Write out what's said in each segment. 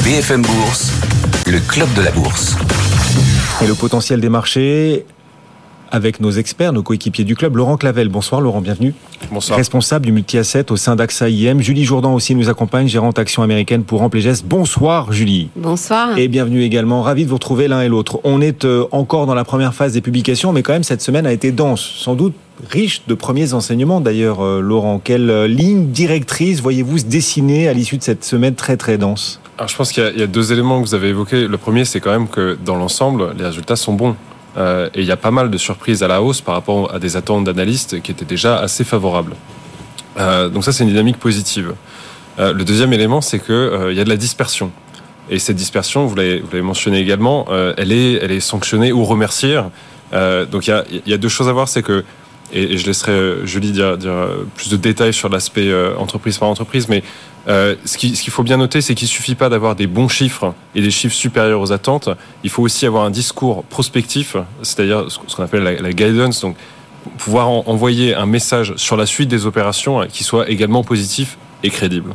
BFM Bourse, le club de la bourse. Et le potentiel des marchés avec nos experts, nos coéquipiers du club. Laurent Clavel, bonsoir Laurent, bienvenue. Bonsoir. Responsable du multi-asset au sein d'AXA IM. Julie Jourdan aussi nous accompagne, gérante action américaine pour Amplegès. Bonsoir Julie. Bonsoir. Et bienvenue également, ravi de vous retrouver l'un et l'autre. On est encore dans la première phase des publications, mais quand même cette semaine a été dense, sans doute riche de premiers enseignements d'ailleurs. Laurent, quelle ligne directrice voyez-vous se dessiner à l'issue de cette semaine très très dense ? Alors je pense qu'il y a deux éléments que vous avez évoqués. Le premier, c'est quand même que dans l'ensemble, les résultats sont bons. Et il y a pas mal de surprises à la hausse par rapport à des attentes d'analystes qui étaient déjà assez favorables. Donc ça, c'est une dynamique positive. Le deuxième élément, c'est que il y a de la dispersion. Et cette dispersion, vous l'avez mentionné également, elle est sanctionnée ou remerciée. Donc il y a deux choses à voir, c'est que, et je laisserai Julie dire plus de détails sur l'aspect entreprise par entreprise, mais ce qu'il faut bien noter, c'est qu'il ne suffit pas d'avoir des bons chiffres et des chiffres supérieurs aux attentes. Il faut aussi avoir un discours prospectif, c'est-à-dire ce qu'on appelle la guidance, donc pouvoir envoyer un message sur la suite des opérations qui soit également positif et crédible.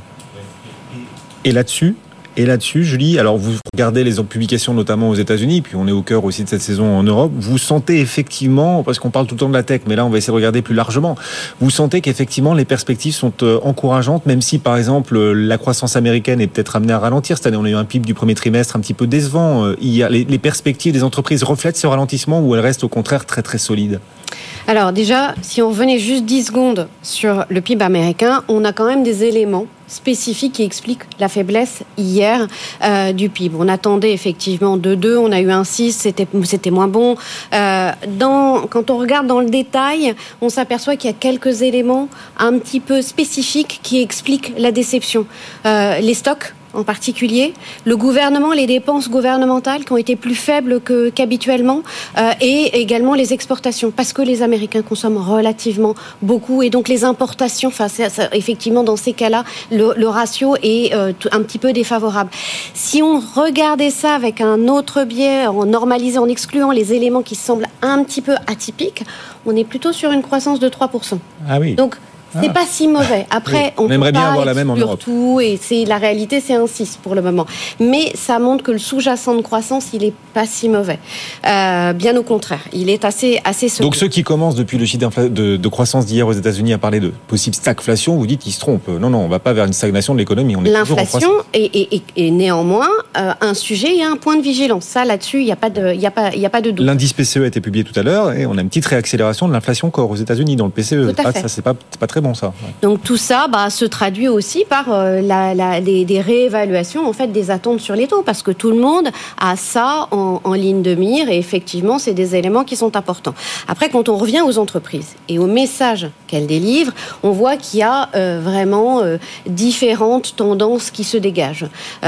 Et là-dessus, Julie, alors vous regardez les publications notamment aux États-Unis, puis on est au cœur aussi de cette saison en Europe, vous sentez effectivement, parce qu'on parle tout le temps de la tech, mais là on va essayer de regarder plus largement, vous sentez qu'effectivement les perspectives sont encourageantes, même si par exemple la croissance américaine est peut-être amenée à ralentir. Cette année on a eu un PIB du premier trimestre un petit peu décevant. Il y a les perspectives des entreprises reflètent ce ralentissement ou elles restent au contraire très très solides? Alors déjà, si on revenait juste 10 secondes sur le PIB américain, on a quand même des éléments spécifiques qui expliquent la faiblesse hier du PIB. On attendait effectivement 2,2, on a eu un 6, c'était moins bon. Quand on regarde dans le détail, on s'aperçoit qu'il y a quelques éléments un petit peu spécifiques qui expliquent la déception. Les stocks, en particulier, le gouvernement, les dépenses gouvernementales qui ont été plus faibles qu'habituellement, et également les exportations, parce que les Américains consomment relativement beaucoup, et donc les importations, effectivement dans ces cas-là, le ratio est un petit peu défavorable. Si on regardait ça avec un autre biais, en normalisant, en excluant les éléments qui semblent un petit peu atypiques, on est plutôt sur une croissance de 3%. Ah oui. Donc, c'est pas si mauvais. Après, on aimerait bien avoir la même en Europe. Tout, et la réalité, c'est un 6 pour le moment. Mais ça montre que le sous-jacent de croissance, il est pas si mauvais. Bien au contraire, il est assez solide. Donc ceux qui commencent depuis le chiffre de croissance d'hier aux États-Unis à parler de possible stagflation, vous dites qu'ils se trompent. Non, on va pas vers une stagnation de l'économie. On est l'inflation est néanmoins un sujet et un point de vigilance. Ça, là-dessus, il y a pas de doute. L'indice PCE a été publié tout à l'heure et on a une petite réaccélération de l'inflation corps aux États-Unis dans le PCE. Ça, c'est pas très bon, ça. Ouais. Donc tout ça se traduit aussi par des réévaluations en fait des attentes sur les taux, parce que tout le monde a ça en ligne de mire, et effectivement c'est des éléments qui sont importants. Après, quand on revient aux entreprises et aux messages qu'elles délivrent, on voit qu'il y a vraiment différentes tendances qui se dégagent,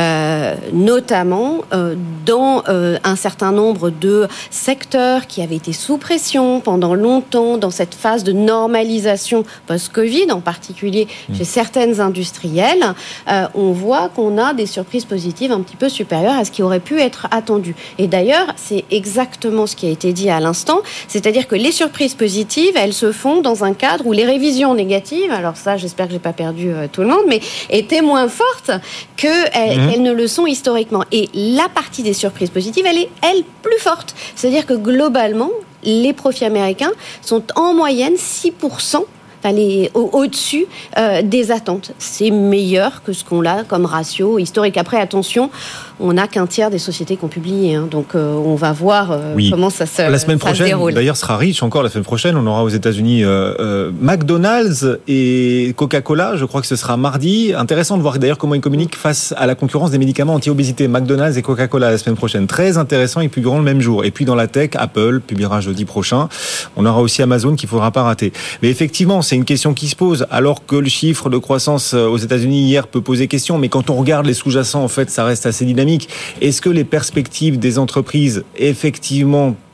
notamment dans un certain nombre de secteurs qui avaient été sous pression pendant longtemps dans cette phase de normalisation post-Covid, en particulier chez certaines industrielles. On voit qu'on a des surprises positives un petit peu supérieures à ce qui aurait pu être attendu. Et d'ailleurs, c'est exactement ce qui a été dit à l'instant, c'est-à-dire que les surprises positives, elles se font dans un cadre où les révisions négatives, alors ça, j'espère que j'ai pas perdu tout le monde, mais étaient moins fortes qu'elles ne le sont historiquement. Et la partie des surprises positives, elle est, plus forte. C'est-à-dire que globalement, les profits américains sont en moyenne 6% au-dessus des attentes. C'est meilleur que ce qu'on a comme ratio historique. Après, attention, on n'a qu'un tiers des sociétés qui ont publié, donc on va voir comment ça se déroule. La semaine prochaine, d'ailleurs, sera riche encore. La semaine prochaine, on aura aux États-Unis McDonald's et Coca-Cola. Je crois que ce sera mardi. Intéressant de voir d'ailleurs comment ils communiquent face à la concurrence des médicaments anti-obésité. McDonald's et Coca-Cola la semaine prochaine. Très intéressant, ils publieront le même jour. Et puis dans la tech, Apple publiera jeudi prochain. On aura aussi Amazon qu'il ne faudra pas rater. Mais effectivement, c'est une question qui se pose, alors que le chiffre de croissance aux États-Unis hier peut poser question, mais quand on regarde les sous-jacents, en fait, ça reste assez dynamique. Est-ce que les perspectives des entreprises, effectivement,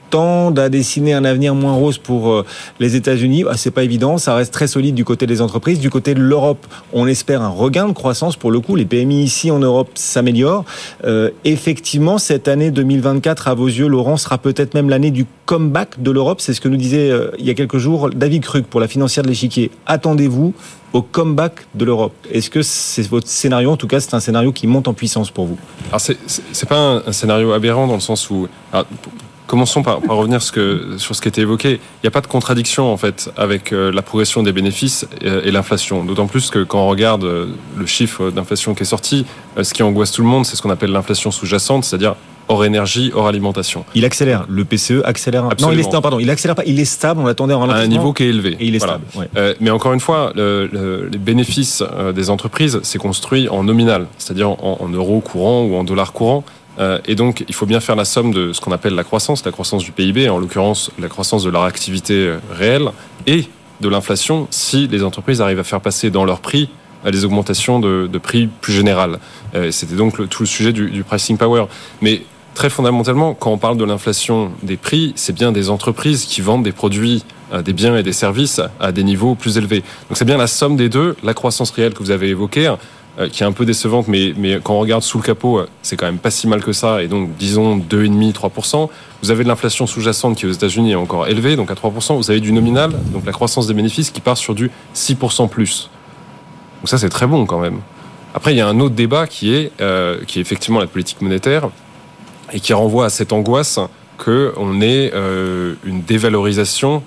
tendent à dessiner un avenir moins rose pour les États-Unis. C'est pas évident, ça reste très solide du côté des entreprises. Du côté de l'Europe, on espère un regain de croissance pour le coup. Les PMI ici en Europe s'améliorent. Effectivement, cette année 2024, à vos yeux, Laurent, sera peut-être même l'année du comeback de l'Europe. C'est ce que nous disait il y a quelques jours David Krug pour la financière de l'Échiquier. Attendez-vous au comeback de l'Europe. Est-ce que c'est votre scénario? En tout cas, c'est un scénario qui monte en puissance pour vous. Alors, c'est pas un scénario aberrant dans le sens où... Alors, commençons par revenir sur ce qui était évoqué. Il n'y a pas de contradiction en fait avec la progression des bénéfices et l'inflation. D'autant plus que quand on regarde le chiffre d'inflation qui est sorti, ce qui angoisse tout le monde, c'est ce qu'on appelle l'inflation sous-jacente, c'est-à-dire hors énergie, hors alimentation. Il accélère. Le PCE accélère. Absolument. Non, il accélère pas. Il est stable. On l'attendait en ralentissement. À un niveau qui est élevé. Et il est stable. Ouais. Mais encore une fois, les bénéfices des entreprises, c'est construit en nominal, c'est-à-dire en euros courants ou en dollars courants. Et donc, il faut bien faire la somme de ce qu'on appelle la croissance du PIB, en l'occurrence la croissance de leur activité réelle, et de l'inflation, si les entreprises arrivent à faire passer dans leurs prix des augmentations de prix plus générales. C'était donc tout le sujet du pricing power. Mais très fondamentalement, quand on parle de l'inflation des prix, c'est bien des entreprises qui vendent des produits, des biens et des services à des niveaux plus élevés. Donc c'est bien la somme des deux, la croissance réelle que vous avez évoquée, qui est un peu décevante, mais quand on regarde sous le capot, c'est quand même pas si mal que ça, et donc disons 2,5-3%. Vous avez de l'inflation sous-jacente qui aux États-Unis est encore élevée, donc à 3%. Vous avez du nominal, donc la croissance des bénéfices qui part sur du 6% plus. Donc ça, c'est très bon quand même. Après, il y a un autre débat qui est effectivement la politique monétaire, et qui renvoie à cette angoisse qu'on ait une dévalorisation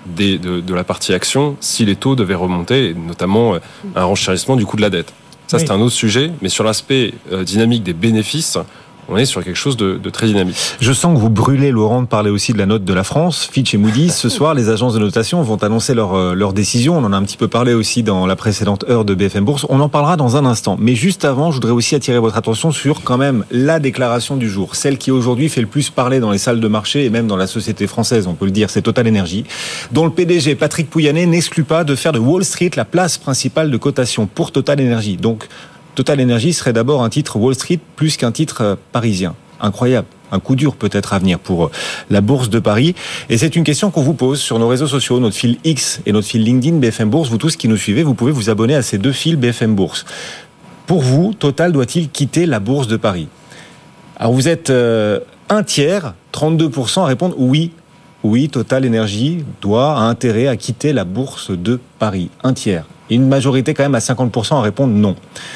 de la partie action si les taux devaient remonter, et notamment un renchérissement du coût de la dette. Ça, oui. C'est un autre sujet, mais sur l'aspect dynamique des bénéfices, on est sur quelque chose de très dynamique. Je sens que vous brûlez, Laurent, de parler aussi de la note de la France. Fitch et Moody's, ce soir, les agences de notation vont annoncer leur décision. On en a un petit peu parlé aussi dans la précédente heure de BFM Bourse. On en parlera dans un instant. Mais juste avant, je voudrais aussi attirer votre attention sur quand même la déclaration du jour. Celle qui aujourd'hui fait le plus parler dans les salles de marché et même dans la société française, on peut le dire, c'est Total Energy, dont le PDG Patrick Pouyanné n'exclut pas de faire de Wall Street la place principale de cotation pour Total Energy. Donc, Total Energy serait d'abord un titre Wall Street plus qu'un titre parisien. Incroyable. Un coup dur peut-être à venir pour la Bourse de Paris. Et c'est une question qu'on vous pose sur nos réseaux sociaux, notre fil X et notre fil LinkedIn BFM Bourse. Vous tous qui nous suivez, vous pouvez vous abonner à ces deux fils BFM Bourse. Pour vous, Total doit-il quitter la Bourse de Paris? Alors vous êtes un tiers, 32% à répondre oui. Oui, Total Energy a intérêt à quitter la Bourse de Paris. Un tiers. Et une majorité quand même à 50% à répondre non.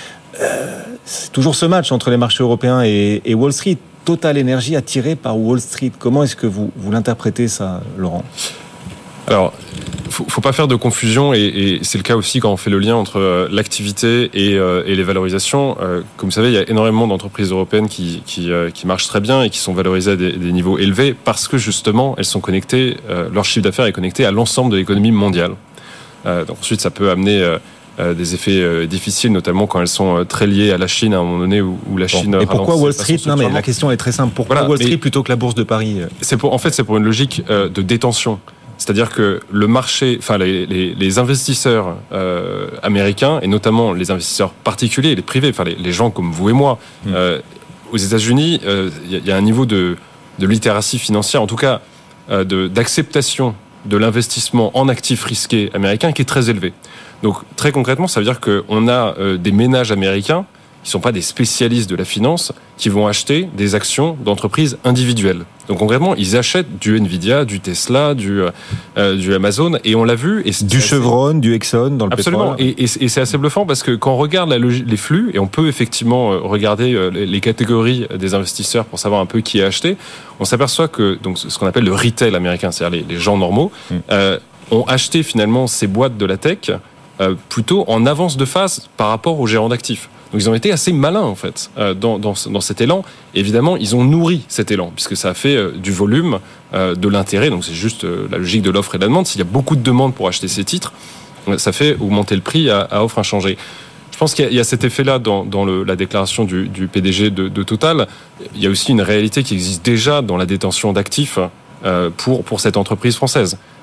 C'est toujours ce match entre les marchés européens et Wall Street. Total Energy attiré par Wall Street. Comment est-ce que vous l'interprétez ça, Laurent? Alors, faut pas faire de confusion, et c'est le cas aussi quand on fait le lien entre l'activité et les valorisations. Comme vous savez, il y a énormément d'entreprises européennes qui marchent très bien et qui sont valorisées à des niveaux élevés parce que justement, elles sont connectées, leur chiffre d'affaires est connecté à l'ensemble de l'économie mondiale. Donc ensuite, ça peut amener des effets difficiles, notamment quand elles sont très liées à la Chine à un moment donné où la Chine. Et pourquoi Wall Street? Non, mais la question est très simple. Pourquoi Wall Street plutôt que la Bourse de Paris? C'est pour une logique de détention. C'est-à-dire que le marché, enfin les investisseurs américains, et notamment les investisseurs particuliers, les privés, enfin les gens comme vous et moi, aux États-Unis, il y a un niveau de littératie financière, en tout cas d'acceptation de l'investissement en actifs risqués américains qui est très élevé. Donc très concrètement, ça veut dire qu'on a des ménages américains qui ne sont pas des spécialistes de la finance, qui vont acheter des actions d'entreprises individuelles. Donc concrètement, ils achètent du Nvidia, du Tesla, du Amazon, et on l'a vu. Et du Chevron, du Exxon dans le absolument. pétrole. Et c'est assez bluffant parce que quand on regarde les flux, et on peut effectivement regarder les catégories des investisseurs pour savoir un peu qui a acheté, on s'aperçoit que donc ce qu'on appelle le retail américain, c'est-à-dire les gens normaux, ont acheté finalement ces boîtes de la tech plutôt en avance de phase par rapport aux gérants d'actifs. Donc ils ont été assez malins en fait dans cet élan. Évidemment, ils ont nourri cet élan puisque ça a fait du volume, de l'intérêt. Donc c'est juste la logique de l'offre et de la demande. S'il y a beaucoup de demandes pour acheter ces titres, ça fait augmenter le prix à offre inchangée. Je pense qu'il y a cet effet-là dans la déclaration du PDG de Total. Il y a aussi une réalité qui existe déjà dans la détention d'actifs pour cette entreprise française.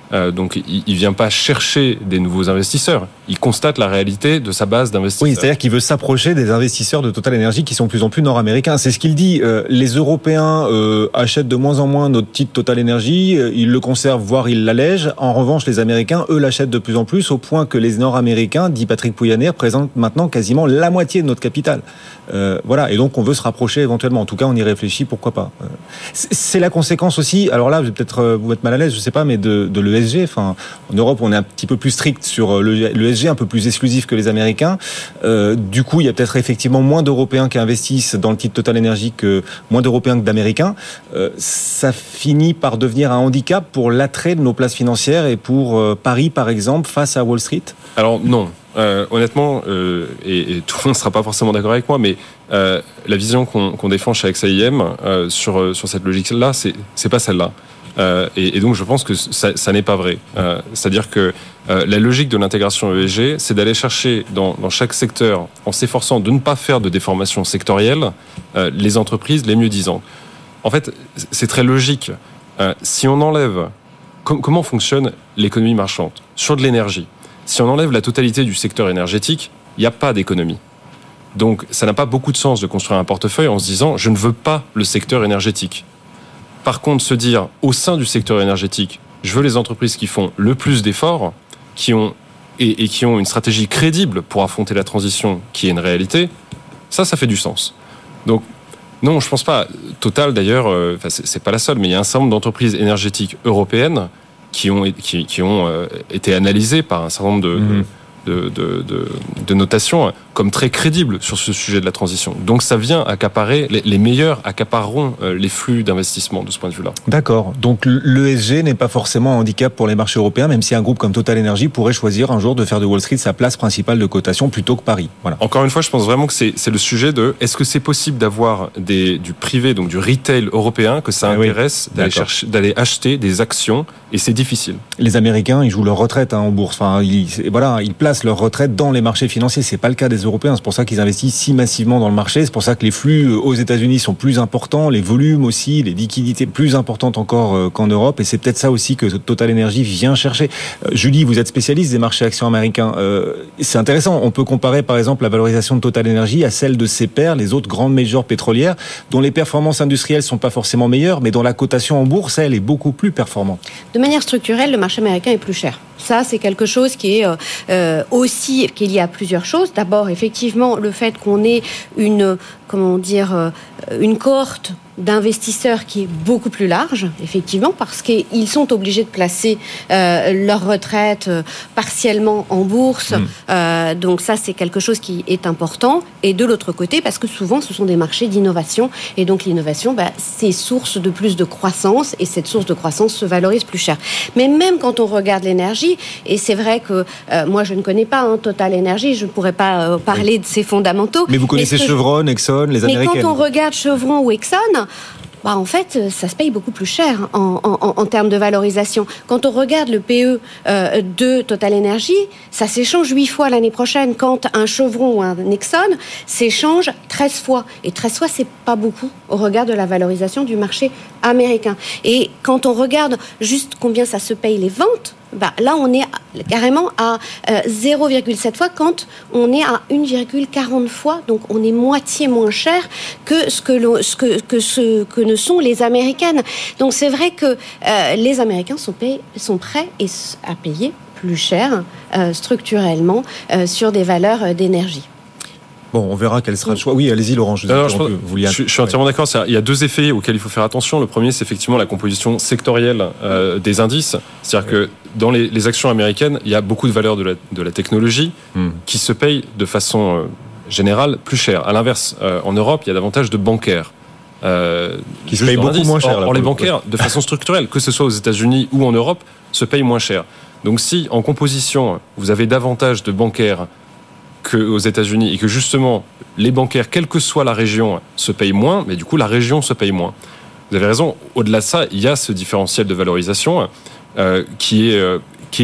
Donc, il vient pas chercher des nouveaux investisseurs. Il constate la réalité de sa base d'investisseurs. Oui, c'est-à-dire qu'il veut s'approcher des investisseurs de Total Energy qui sont de plus en plus nord-américains. C'est ce qu'il dit. Les Européens achètent de moins en moins notre titre Total Energy. Ils le conservent, voire ils l'allègent. En revanche, les Américains, eux, l'achètent de plus en plus, au point que les Nord-Américains, dit Patrick Pouyanné, représentent maintenant quasiment la moitié de notre capital. Voilà. Et donc, on veut se rapprocher éventuellement. En tout cas, on y réfléchit. Pourquoi pas. C'est la conséquence aussi. Alors là, je vais peut-être vous mettre mal à l'aise, je sais pas, mais de l'ESG. Enfin, en Europe, on est un petit peu plus strict sur l'ESG, un peu plus exclusif que les Américains. Du coup, il y a peut-être effectivement moins d'Européens qui investissent dans le titre Total Energy que moins d'Européens que d'Américains. Ça finit par devenir un handicap pour l'attrait de nos places financières et pour Paris, par exemple, face à Wall Street. Alors non. Honnêtement, et tout le monde ne sera pas forcément d'accord avec moi, mais la vision qu'on défend chez AXA IM sur cette logique-là, c'est pas celle-là. Et donc je pense que ça n'est pas vrai. C'est-à-dire que la logique de l'intégration ESG, c'est d'aller chercher dans chaque secteur, en s'efforçant de ne pas faire de déformation sectorielle, les entreprises les mieux disantes. En fait, c'est très logique. Si on enlève... Comment fonctionne l'économie marchande ? Sur de l'énergie. Si on enlève la totalité du secteur énergétique, il n'y a pas d'économie. Donc ça n'a pas beaucoup de sens de construire un portefeuille en se disant « je ne veux pas le secteur énergétique ». Par contre, se dire, au sein du secteur énergétique, je veux les entreprises qui font le plus d'efforts, qui ont une stratégie crédible pour affronter la transition qui est une réalité, ça fait du sens. Donc, non, je pense pas. Total, d'ailleurs, c'est pas la seule, mais il y a un certain nombre d'entreprises énergétiques européennes qui ont été analysées par un certain nombre de notations comme très crédibles sur ce sujet de la transition. Donc ça vient accaparer, les meilleurs accapareront les flux d'investissement de ce point de vue-là. D'accord. Donc l'ESG n'est pas forcément un handicap pour les marchés européens, même si un groupe comme Total Energy pourrait choisir un jour de faire de Wall Street sa place principale de cotation plutôt que Paris. Voilà. Encore une fois, je pense vraiment que c'est le sujet de est-ce que c'est possible d'avoir du privé, donc du retail européen, que ça intéresse d'aller acheter des actions, et c'est difficile. Les Américains, ils jouent leur retraite en bourse. Enfin, ils placent leur retraite dans les marchés financiers. C'est pas le cas des Européens. C'est pour ça qu'ils investissent si massivement dans le marché. C'est pour ça que les flux aux États-Unis sont plus importants, les volumes aussi, les liquidités plus importantes encore qu'en Europe. Et c'est peut-être ça aussi que Total Energy vient chercher. Julie, vous êtes spécialiste des marchés actions américains. C'est intéressant. On peut comparer par exemple la valorisation de Total Energy à celle de ses pairs, les autres grandes majors pétrolières, dont les performances industrielles sont pas forcément meilleures, mais dont la cotation en bourse, elle, est beaucoup plus performante. De manière structurelle, le marché américain est plus cher. Ça, c'est quelque chose qui est aussi qu'il y a plusieurs choses. D'abord, effectivement, le fait qu'on ait une cohorte d'investisseurs qui est beaucoup plus large, effectivement, parce qu'ils sont obligés de placer leur retraite partiellement en bourse. Donc ça, c'est quelque chose qui est important. Et de l'autre côté, parce que souvent, ce sont des marchés d'innovation. Et donc l'innovation, c'est source de plus de croissance. Et cette source de croissance se valorise plus cher. Mais même quand on regarde l'énergie, et c'est vrai que moi, je ne connais pas Total Energy, je ne pourrais pas parler de ses fondamentaux. Mais vous connaissez Chevron, Exxon, les Américaines. Mais quand on regarde Chevron ou Exxon, en fait, ça se paye beaucoup plus cher en termes de valorisation. Quand on regarde le PE de Total Energy, ça s'échange 8 fois l'année prochaine. Quand un Chevron ou un Exxon s'échange 13 fois. Et 13 fois, c'est pas beaucoup au regard de la valorisation du marché américain. Et quand on regarde juste combien ça se paye les ventes, là, on est carrément à 0,7 fois quand on est à 1,40 fois. Donc, on est moitié moins cher que ce que ne sont les Américaines. Donc, c'est vrai que les Américains sont prêts à payer plus cher structurellement sur des valeurs d'énergie. Bon, on verra quel sera le choix. Oui, allez-y, Laurent. Je suis entièrement d'accord. Il y a deux effets auxquels il faut faire attention. Le premier, c'est effectivement la composition sectorielle des indices. C'est-à-dire que dans les actions américaines, il y a beaucoup de valeurs de la technologie qui se payent de façon générale plus cher. À l'inverse, en Europe, il y a davantage de bancaires. Qui se payent beaucoup moins cher. Or, les bancaires, de façon structurelle, que ce soit aux États-Unis ou en Europe, se payent moins cher. Donc si, en composition, vous avez davantage de bancaires qu'aux États-Unis et que justement les bancaires, quelle que soit la région, se payent moins, mais du coup la région se paye moins. Vous avez raison. Au-delà de ça, il y a ce différentiel de valorisation qui est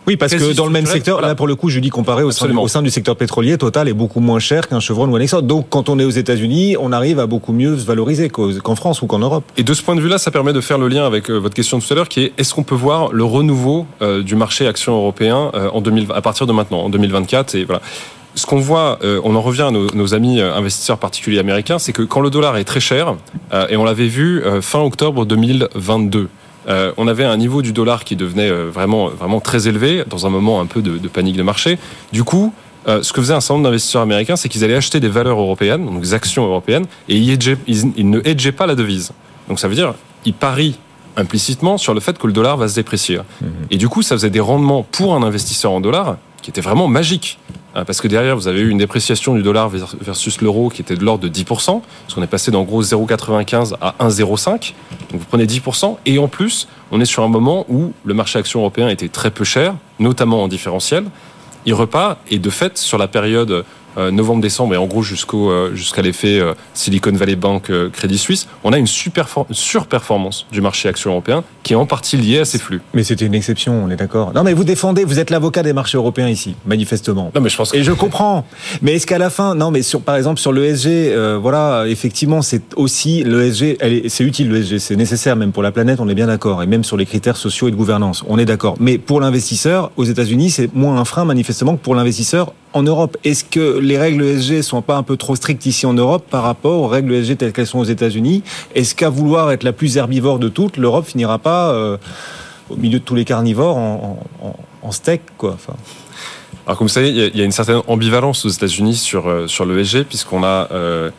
Oui, parce que dans le même secteur, voilà. là pour le coup, je dis comparé au sein du secteur pétrolier, Total est beaucoup moins cher qu'un Chevron ou un Exxon. Donc quand on est aux États-Unis, on arrive à beaucoup mieux se valoriser qu'en France ou qu'en Europe. Et de ce point de vue-là, ça permet de faire le lien avec votre question de tout à l'heure, qui est est-ce qu'on peut voir le renouveau du marché action européen à partir de maintenant, en 2024, et voilà. Ce qu'on voit, on en revient à nos amis investisseurs particuliers américains, c'est que quand le dollar est très cher, et on l'avait vu fin octobre 2022, on avait un niveau du dollar qui devenait vraiment très élevé, dans un moment un peu de panique de marché. Du coup, ce que faisaient un certain nombre d'investisseurs américains, c'est qu'ils allaient acheter des valeurs européennes, donc des actions européennes, et ils ne hedgeaient pas la devise. Donc ça veut dire, ils parient implicitement sur le fait que le dollar va se déprécier. Et du coup, ça faisait des rendements pour un investisseur en dollars qui étaient vraiment magiques. Parce que derrière, vous avez eu une dépréciation du dollar versus l'euro qui était de l'ordre de 10%, parce qu'on est passé d'en gros 0,95 à 1,05. Donc vous prenez 10%, et en plus, on est sur un moment où le marché action européen était très peu cher, notamment en différentiel. Il repart, et de fait, sur la période novembre-décembre, et en gros jusqu'à l'effet Silicon Valley Bank Crédit Suisse, on a une surperformance du marché action européen qui est en partie liée à ces flux. Mais c'était une exception, on est d'accord. Non mais vous êtes l'avocat des marchés européens ici, manifestement. Non mais je pense que... Et je comprends. Mais est-ce qu'à la fin, non mais par exemple sur l'ESG, voilà, effectivement c'est aussi l'ESG, c'est utile l'ESG, c'est nécessaire même pour la planète, on est bien d'accord, et même sur les critères sociaux et de gouvernance, on est d'accord. Mais pour l'investisseur, aux États-Unis, c'est moins un frein manifestement que pour l'investisseur en Europe. Est-ce que les règles ESG sont pas un peu trop strictes ici en Europe par rapport aux règles ESG telles qu'elles sont aux États-Unis? Est-ce qu'à vouloir être la plus herbivore de toutes, l'Europe finira pas au milieu de tous les carnivores en steak, quoi? Enfin... Alors comme vous savez, il y a une certaine ambivalence aux États-Unis sur l'ESG, puisqu'on a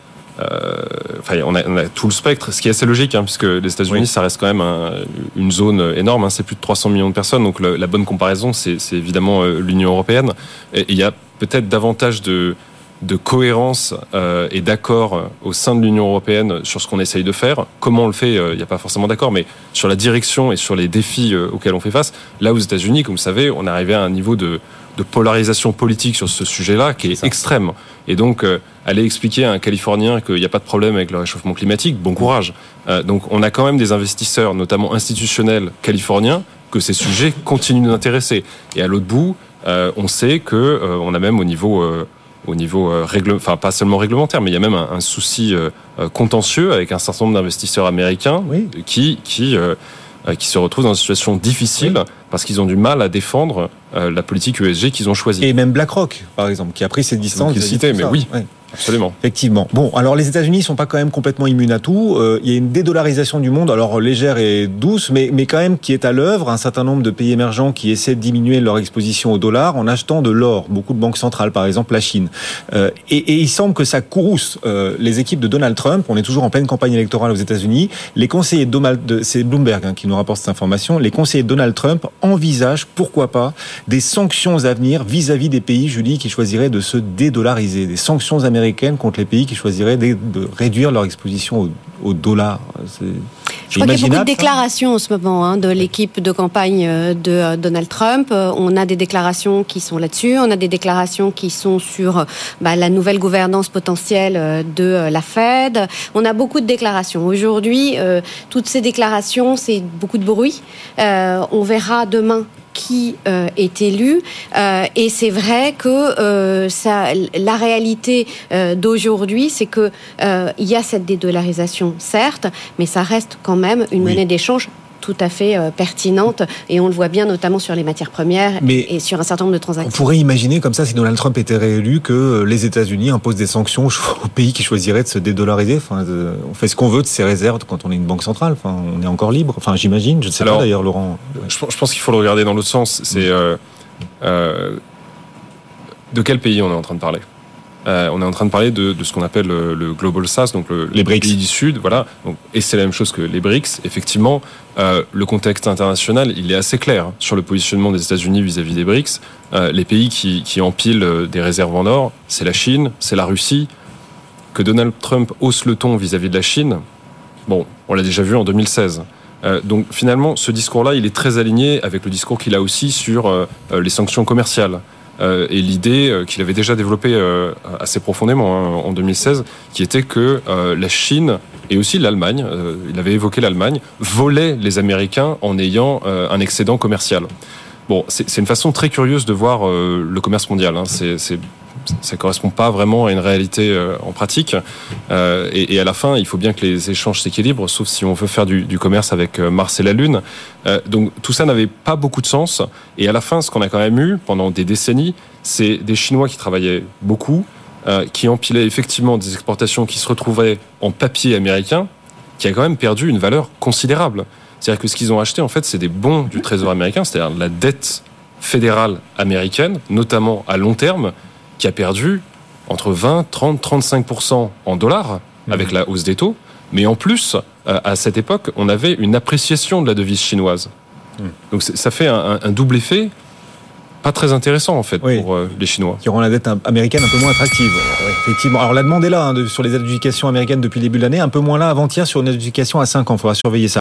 on a tout le spectre, ce qui est assez logique, puisque les États-Unis, ça reste quand même une zone énorme, c'est plus de 300 millions de personnes, donc la bonne comparaison, c'est évidemment l'Union européenne. Et il y a peut-être davantage de cohérence et d'accord au sein de l'Union européenne sur ce qu'on essaye de faire. Comment on le fait, il n'y a pas forcément d'accord, mais sur la direction et sur les défis auxquels on fait face, là aux États-Unis, comme vous savez, on est arrivé à un niveau de polarisation politique sur ce sujet-là qui est extrême. Et donc, aller expliquer à un Californien qu'il n'y a pas de problème avec le réchauffement climatique, bon courage. Donc, on a quand même des investisseurs, notamment institutionnels californiens, que ces sujets continuent d'intéresser. Et à l'autre bout, on sait que on a même au niveau pas seulement réglementaire, mais il y a même un souci contentieux avec un certain nombre d'investisseurs américains qui se retrouvent dans une situation difficile parce qu'ils ont du mal à défendre la politique ESG qu'ils ont choisie. Et même BlackRock, par exemple, qui a pris ses distances. Qui est cité, mais oui. Ouais. Absolument. Effectivement. Bon, alors les États-Unis ne sont pas quand même complètement immunes à tout. Il y a une dédollarisation du monde, alors légère et douce, mais quand même qui est à l'œuvre. Un certain nombre de pays émergents qui essaient de diminuer leur exposition au dollar en achetant de l'or. Beaucoup de banques centrales, par exemple la Chine. Et il semble que ça courrouce les équipes de Donald Trump. On est toujours en pleine campagne électorale aux États-Unis. Les conseillers c'est Bloomberg qui nous rapporte cette information. Les conseillers de Donald Trump envisagent, pourquoi pas, des sanctions à venir vis-à-vis des pays, Julie, qui choisiraient de se dédollariser. Des sanctions américaines contre les pays qui choisiraient de réduire leur exposition au dollar. Je crois qu'il y a beaucoup de déclarations en ce moment de l'équipe de campagne de Donald Trump. On a des déclarations qui sont là-dessus. On a des déclarations qui sont sur la nouvelle gouvernance potentielle de la Fed. On a beaucoup de déclarations. Aujourd'hui, toutes ces déclarations, c'est beaucoup de bruit. On verra demain qui est élu, et c'est vrai que la réalité d'aujourd'hui, c'est que il y a cette dédollarisation, certes, mais ça reste quand même une monnaie d'échange tout à fait pertinente, et on le voit bien notamment sur les matières premières et sur un certain nombre de transactions. On pourrait imaginer comme ça, si Donald Trump était réélu, que les États-Unis imposent des sanctions aux pays qui choisiraient de se dédollariser. Enfin, on fait ce qu'on veut de ces réserves quand on est une banque centrale. Enfin, on est encore libre. Enfin, j'imagine. Je ne sais pas d'ailleurs, Laurent. Je pense qu'il faut le regarder dans l'autre sens. C'est de quel pays on est en train de parler? On est en train de parler de ce qu'on appelle le Global South, donc les pays du Sud, voilà. Donc, et c'est la même chose que les BRICS. Effectivement, le contexte international, il est assez clair sur le positionnement des États-Unis vis-à-vis des BRICS. Les pays qui empilent des réserves en or, c'est la Chine, c'est la Russie. Que Donald Trump hausse le ton vis-à-vis de la Chine, bon, on l'a déjà vu en 2016. Donc finalement, ce discours-là, il est très aligné avec le discours qu'il a aussi sur les sanctions commerciales. Et l'idée qu'il avait déjà développée assez profondément en 2016, qui était que la Chine et aussi l'Allemagne, il avait évoqué l'Allemagne, volaient les Américains en ayant un excédent commercial. Bon, c'est une façon très curieuse de voir le commerce mondial. Hein. Ça correspond pas vraiment à une réalité en pratique. Et à la fin, il faut bien que les échanges s'équilibrent, sauf si on veut faire du commerce avec Mars et la Lune. Donc tout ça n'avait pas beaucoup de sens. Et à la fin, ce qu'on a quand même eu pendant des décennies, c'est des Chinois qui travaillaient beaucoup, qui empilaient effectivement des exportations qui se retrouvaient en papier américain, qui a quand même perdu une valeur considérable. C'est-à-dire que ce qu'ils ont acheté, en fait, c'est des bons du Trésor américain, c'est-à-dire la dette fédérale américaine, notamment à long terme, qui a perdu entre 20, 30, 35% en dollars avec la hausse des taux. Mais en plus, à cette époque, on avait une appréciation de la devise chinoise. Donc ça fait un double effet pas très intéressant en fait pour les Chinois. Qui rend la dette américaine un peu moins attractive. Effectivement. Alors la demande est là sur les aides d'éducation américaines depuis le début de l'année, un peu moins là avant-hier sur une éducation à 5 ans. Il faudra surveiller ça.